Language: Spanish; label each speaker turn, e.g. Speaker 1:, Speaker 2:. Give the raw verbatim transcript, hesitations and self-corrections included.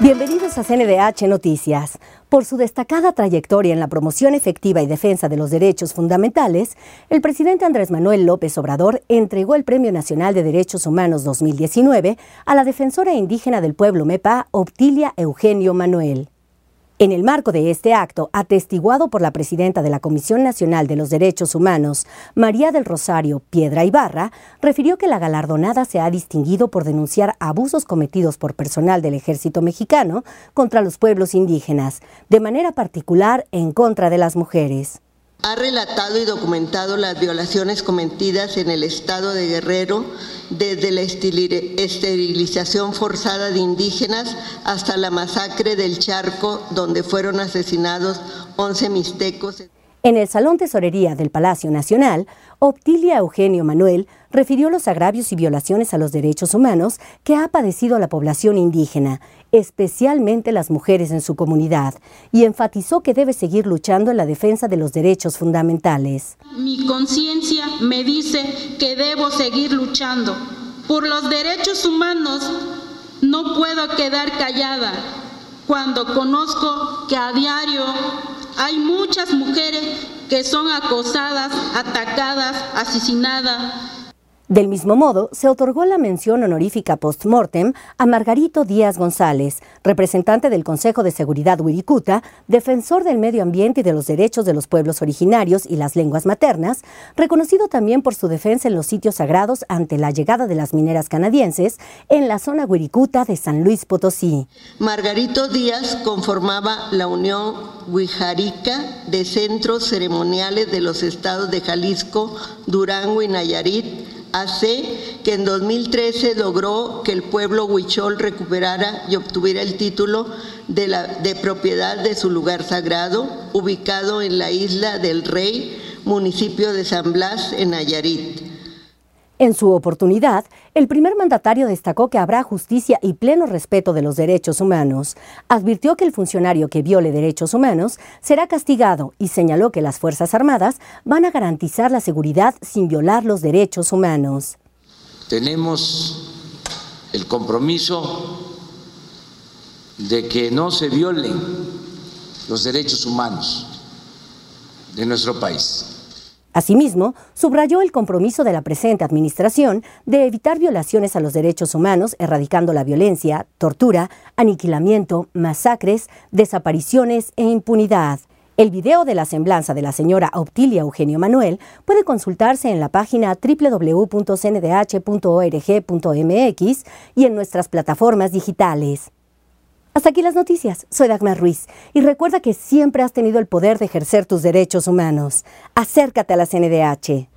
Speaker 1: Bienvenidos a C N D H Noticias. Por su destacada trayectoria en la promoción efectiva y defensa de los derechos fundamentales, el presidente Andrés Manuel López Obrador entregó el Premio Nacional de Derechos Humanos dos mil diecinueve a la defensora indígena del pueblo Mepa, Obtilia Eugenio Manuel. En el marco de este acto, atestiguado por la presidenta de la Comisión Nacional de los Derechos Humanos, María del Rosario Piedra Ibarra, refirió que la galardonada se ha distinguido por denunciar abusos cometidos por personal del Ejército Mexicano contra los pueblos indígenas, de manera particular en contra de las mujeres.
Speaker 2: Ha relatado y documentado las violaciones cometidas en el estado de Guerrero, desde la esterilización forzada de indígenas hasta la masacre del Charco, donde fueron asesinados once mixtecos.
Speaker 1: En el Salón Tesorería del Palacio Nacional, Obtilia Eugenio Manuel refirió los agravios y violaciones a los derechos humanos que ha padecido la población indígena, especialmente las mujeres en su comunidad, y enfatizó que debe seguir luchando en la defensa de los derechos fundamentales.
Speaker 3: Mi conciencia me dice que debo seguir luchando por los derechos humanos. No puedo quedar callada cuando conozco que a diario hay muchas mujeres que son acosadas, atacadas, asesinadas.
Speaker 1: Del mismo modo, se otorgó la mención honorífica post-mortem a Margarito Díaz González, representante del Consejo de Seguridad Wirikuta, defensor del medio ambiente y de los derechos de los pueblos originarios y las lenguas maternas, reconocido también por su defensa en los sitios sagrados ante la llegada de las mineras canadienses en la zona Wirikuta de San Luis Potosí.
Speaker 2: Margarito Díaz conformaba la Unión Wixárika de Centros Ceremoniales de los estados de Jalisco, Durango y Nayarit, A C, que en dos mil trece logró que el pueblo huichol recuperara y obtuviera el título de, la, de propiedad de su lugar sagrado, ubicado en la Isla del Rey, municipio de San Blas, en Nayarit.
Speaker 1: En su oportunidad, el primer mandatario destacó que habrá justicia y pleno respeto de los derechos humanos. Advirtió que el funcionario que viole derechos humanos será castigado y señaló que las Fuerzas Armadas van a garantizar la seguridad sin violar los derechos humanos.
Speaker 4: Tenemos el compromiso de que no se violen los derechos humanos de nuestro país.
Speaker 1: Asimismo, subrayó el compromiso de la presente administración de evitar violaciones a los derechos humanos, erradicando la violencia, tortura, aniquilamiento, masacres, desapariciones e impunidad. El video de la semblanza de la señora Obtilia Eugenio Manuel puede consultarse en la página doble u doble u doble u punto c n d h punto org punto m x y en nuestras plataformas digitales. Hasta aquí las noticias. Soy Dagmar Ruiz y recuerda que siempre has tenido el poder de ejercer tus derechos humanos. Acércate a la C N D H.